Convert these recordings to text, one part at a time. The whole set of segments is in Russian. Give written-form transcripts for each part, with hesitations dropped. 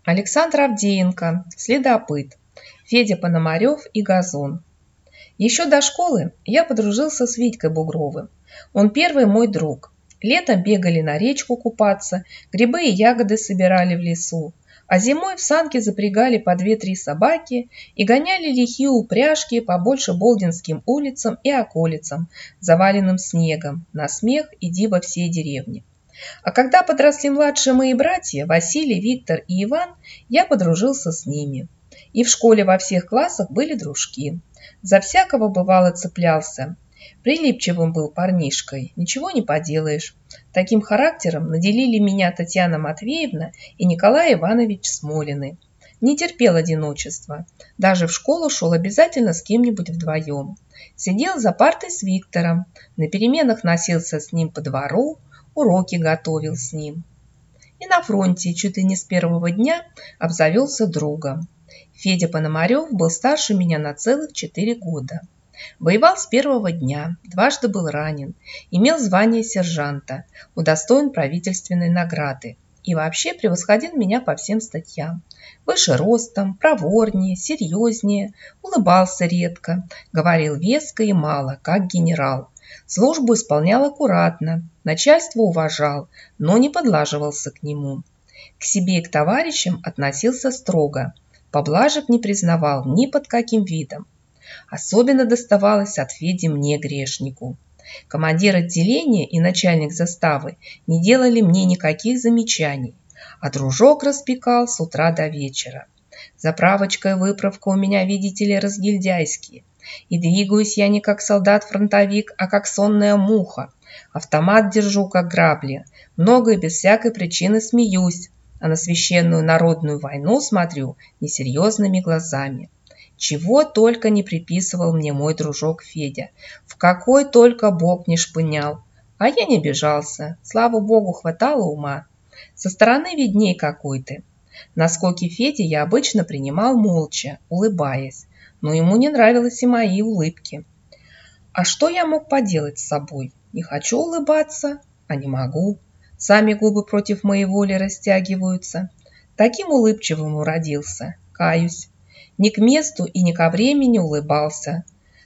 Александр Авдеенко, следопыт, Федя Пономарев и газон. Еще до школы я подружился с Витькой Бугровым. Он первый мой друг. Летом бегали на речку купаться, грибы и ягоды собирали в лесу, а зимой в санки запрягали по 2-3 собаки и гоняли лихие упряжки по больше Болдинским улицам и околицам, заваленным снегом, на смех и диво всей деревни. А когда подросли младшие мои братья, Василий, Виктор и Иван, я подружился с ними. И в школе во всех классах были дружки. За всякого бывало цеплялся. Прилипчивым был парнишкой, ничего не поделаешь. Таким характером наделили меня Татьяна Матвеевна и Николай Иванович Смолины. Не терпел одиночества. Даже в школу шел обязательно с кем-нибудь вдвоем. Сидел за партой с Виктором, на переменах носился с ним по двору, уроки готовил с ним. И на фронте чуть ли не с первого дня обзавелся другом. Федя Пономарев был старше меня на целых 4 года. Воевал с первого дня, дважды был ранен, имел звание сержанта, удостоен правительственной награды и вообще превосходил меня по всем статьям. Выше ростом, проворнее, серьезнее, улыбался редко, говорил веско и мало, как генерал. Службу исполнял аккуратно, начальство уважал, но не подлаживался к нему. К себе и к товарищам относился строго, поблажек не признавал ни под каким видом. Особенно доставалось от Феди мне, грешнику. Командир отделения и начальник заставы не делали мне никаких замечаний, а дружок распекал с утра до вечера. Заправочка и выправка у меня, видите ли, разгильдяйские. И двигаюсь я не как солдат-фронтовик, а как сонная муха. Автомат держу, как грабли. Много и без всякой причины смеюсь, а на священную народную войну смотрю несерьезными глазами. Чего только не приписывал мне мой дружок Федя, в какой только бог не шпынял. А я не обижался, слава богу, хватало ума. Со стороны видней какой ты. Наскоки Феди я обычно принимал молча, улыбаясь, но ему не нравились и мои улыбки. А что я мог поделать с собой? Не хочу улыбаться, а не могу. Сами губы против моей воли растягиваются. Таким улыбчивым уродился, каюсь. Ни к месту и ни ко времени улыбался.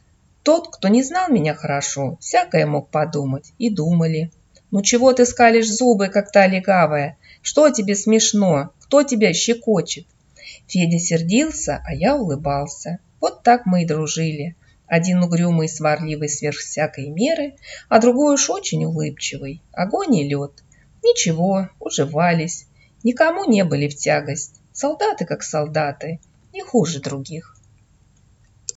Тот, кто не знал меня хорошо, всякое мог подумать, и думали. «Ну чего ты скалишь зубы, как та легавая? Что тебе смешно? Кто тебя щекочет?» Федя сердился, а я улыбался. Вот так мы и дружили. Один угрюмый и сварливый сверх всякой меры, а другой уж очень улыбчивый. Огонь и лед. Ничего, уживались. Никому не были в тягость. Солдаты как солдаты, не хуже других.